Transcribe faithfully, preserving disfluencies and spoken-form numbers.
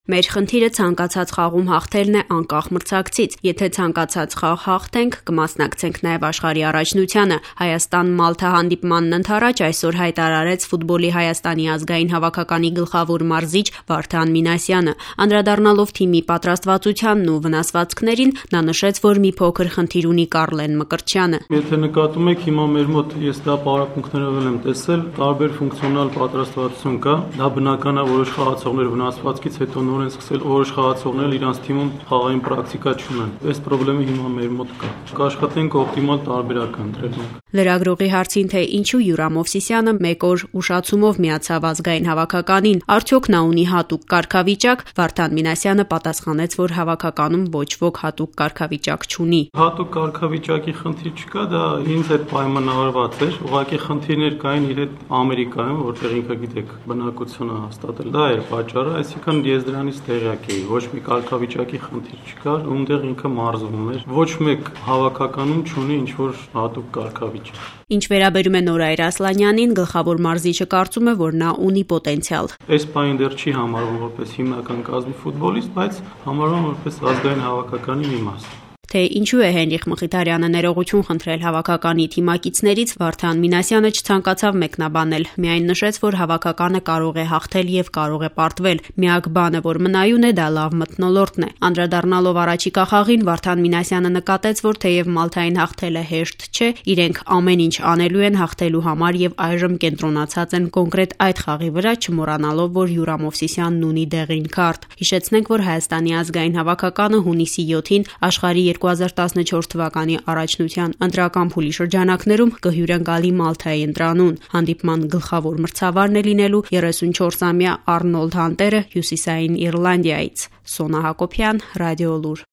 Մեր խնդիրը ցանկացած խաղում հաղթելն է անկախ մրցակցից։ Եթե ցանկացած խաղ հաղթենք, կմասնակցենք նաև աշխարհի առաջնությանը։ Հայաստան-Մալթա հանդիպմանն ընդառաջ այսօր հայտարարեց ֆուտբոլի Հայաստանի ազգային հավաքականի գլխավոր մարզիչ Վարդան Մինասյանը։ Անդրադառնալով թիմի պատրաստվածությանն ու վնասվածքներին, նա նշեց, որ մի փոքր խնդիր ունի Կառլեն Մկրտչյանը։ Եթե նկատում եք, հիմա մեր մոտ ես դա պարապմունքներով եմ տեսել, տարբեր ֆունկցիոնալ պատրաստվածություն կա։ Դա բնական է, որոշ խաղացողներ վնասվածքից հետո նոր են սկսել, որոշ խաղացողներ իրանց թիմում խաղային պրակտիկա չունեն։ Այս խնդրը հիմա մեր մոտ կա։ Կաշխատենք օպտիմալ տարբերակ ընտրել։ Լրագրողի հարցին, թե ինչու Յուրամ Մովսիսյանը մեկ օր ուշացումով միացավ ազգային հավաքականին, արդյոք նա ունի հատուկ կարգավիճակ, Վարդան Մինասյանը պատասխանեց, որ հավաքականում ոչ ոք հատուկ կարգավիճակ չունի։ Հատուկ կարգավիճակի խնդիր չկա, դա ինձ հետ պայմանավորված էր։ Ուղղակի խնդիրներ կային իր հետ Ամերիկայում, որտեղ ինքը գիտեք, բնակությունը հաստատել։ Դա էր պատճառը, այսինքն ես դրանից տեղյակ էի։ Ոչ մի կարգավիճակի խնդիր չկար, ումտեղ ինքը մարզվում էր։ Ոչ մեկ հավաքականում չունի ինչ-որ հատուկ կարգավիճակ։ Ինչ վերաբերում է Նորայր Ասլանյանին, գլխավոր մարզիչը կարծում է, որ նա ունի պոտենցիալ։ Այս պահին դեռ չի համարվում որպես հիմնական կազմի ֆուտբոլիստ, բայց համարվում որպես ազգային հավաքականի մի մաս։ Թե ինչու է Հենրիխ Մխիթարյանը ներողություն խնդրել հավաքականի թիմակիցներից, Վարդան Մինասյանը չցանկացավ մեկնաբանել, միայն նշեց, որ հավաքականը կարող է հաղթել եւ կարող է պարտվել։ Միակ բանը, որ մնայուն է, դա լավ մթնոլորտն է։ Անդրադառնալով առաջիկա խաղին, Վարդան Մինասյանը նկատեց, որ թեև Մալթային հաղթելը հեշտ չէ, իրենք ամեն ինչ անելու են հաղթելու համար եւ այժմ կենտրոնացած են կոնկրետ այդ խաղի վրա, չմոռանալով, որ Յուրամ Մովսիսյանն ունի դեղին քարտ։ Հիշեցնենք, որ Հայաստանի ազգային հավաքականը հունիսի յոթին աշխարհի երկու հազար տասնչորս թվականի առաջնության ընտրական փուլի շրջանակներում կհյուրեն գալի Մալթայի ընտրանուն։ Հանդիպման գլխավոր մրցավարն է լինելու երեսունչորսամյա Արնոլդ Հանտերը Հյուսիսային Իռլանդիայից։ Սոնա Հակոբյան, Ռադիոլուր։